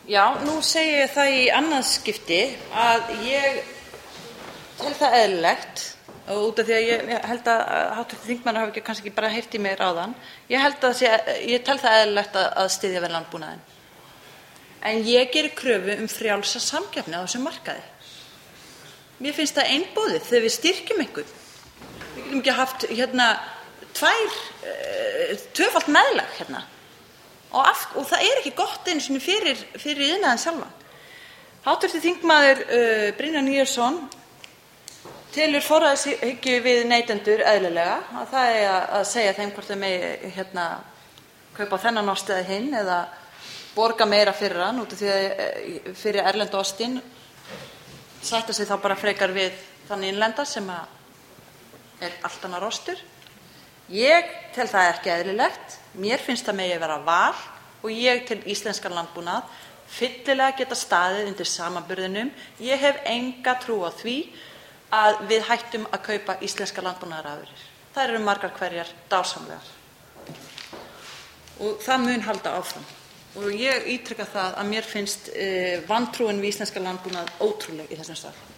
Já, nú segi ég það í annað skipti að ég tel það eðlilegt, og út af því að ég held að hv. þingmaður hafi kannski ekki bara heyrt í mér áðan, ég tel það eðlilegt að styðja við landbúnaðinn. En ég geri kröfu frjálsa samkeppni á þessum markaði. Mér finnst það einboðið þegar við styrkjum einhvern. Við getum ekki haft tvöfalt meðlag hérna. Og það er ekki gott einu sinni fyrir iðnaðinn sjálfan. Hv. þingmaður Brynjar Níelsson telur forræðishyggju við neytendur eðlilega, að það eigi að segja þeim hvort þeir megi kaupa þennan ost eða hinn eða borga meira fyrir hann, út af því að fyrir erlenda ostinn sætta sig þá bara frekar við þann innlenda sem er allt annar ostur. Ég tel það ekki eðlilegt. Mér finnst það megi vera val og ég tel íslenskan landbúnað fyllilega geta staðið undir samanburðinum. Ég hef enga trú á því að við hættum að kaupa íslenskar landbúnaðarafurðir. Þær eru margar hverjar dásamlegar og það mun halda áfram. Og ég ítreka það að mér finnst vantrúin við íslenska landbúnað ótrúleg í þessum stað.